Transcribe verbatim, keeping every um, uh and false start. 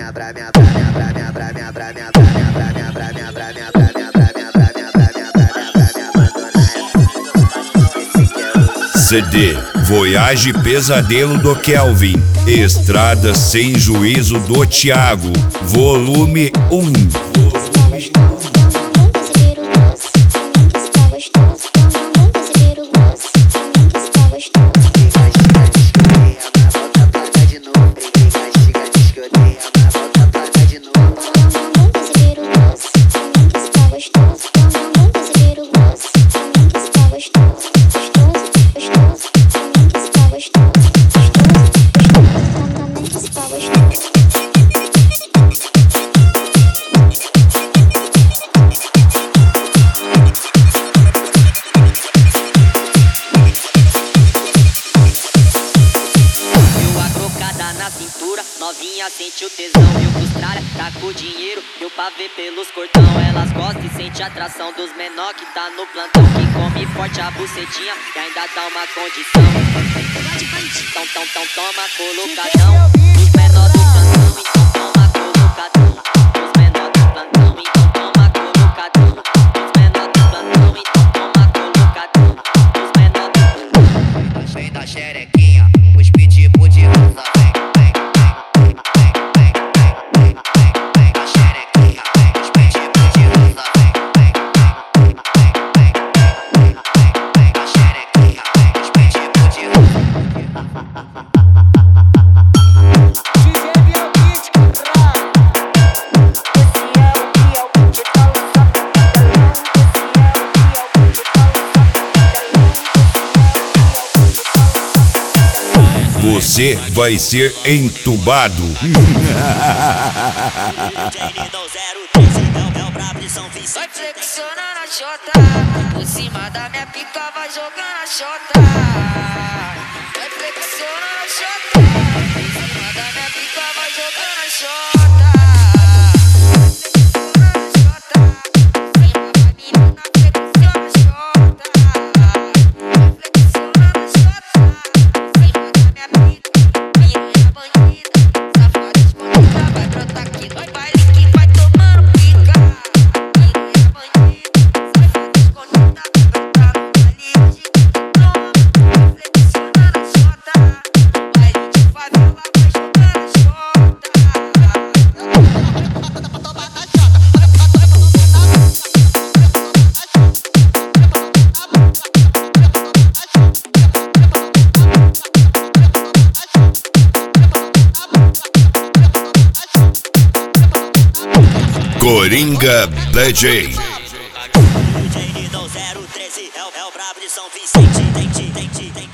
C D Voyage Pesadelo do Kelvin, Estrada Sem Juízo do Thiago, volume um. Novinha sente o tesão, viu frustrada, tá com dinheiro, deu pra ver pelos cortão. Elas gostam e sente a atração dos menor que tá no plantão, que come forte a bucetinha e ainda dá uma condição. Então, então, então, toma colocadão. Os menor do plantão, então toma colocadão. Os menor do plantão, então toma colocadão. Os menor do plantão, então toma colocadão. Os menor do plantão. Vem da xerequinha, os pitbull de rosa, vem. Você vai ser entubado. Vai flexionando a chota, por cima da minha pica vai jogando a chota. Vai flexionando a chota, por cima da minha pica vai jogando a chota. Coringa D J. D J zero treze é o brabo de São Vicente.